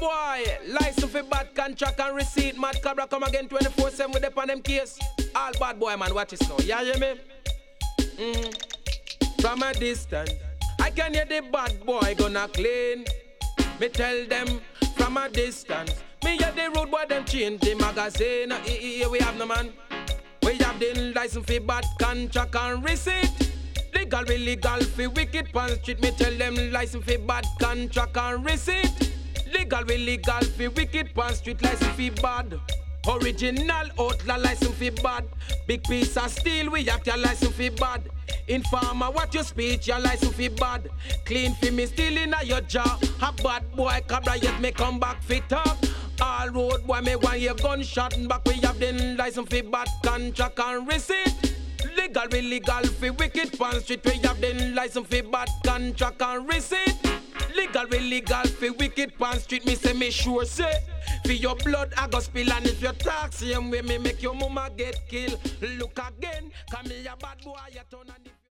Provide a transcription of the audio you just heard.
boy, license for bad contract and receipt. Mad Cabra come again 24/7 with the on them case. All bad boy man, watch this now. Yeah, hear me? From a distance, I can hear the bad boy gonna clean. Me tell them from a distance. Me hear the road boy them change the magazine. Here we have no man. We have the license for bad contract and receipt. Legal, illegal, for wicked pan street. Me tell them license for bad contract and receipt. Legal, illegal, for wicked pan street. License for bad. Original outlaw license for bad. Big piece of steel, we have your license for bad. Informer, what you speech, your license for bad. Clean for me, still in your jaw. A bad boy, Cabra, yet me come back fit up. All road boy, me want your gunshot and back. We have the license for bad contract and receipt. Legal, illegal, for wicked pan street. We have the license for bad contract and receipt. Legal, illegal, for wicked pan street. Me say, me sure say. For your blood, I go spill. And if you talk same way, me make your mama get killed. Look again, come here, bad boy, you turn on the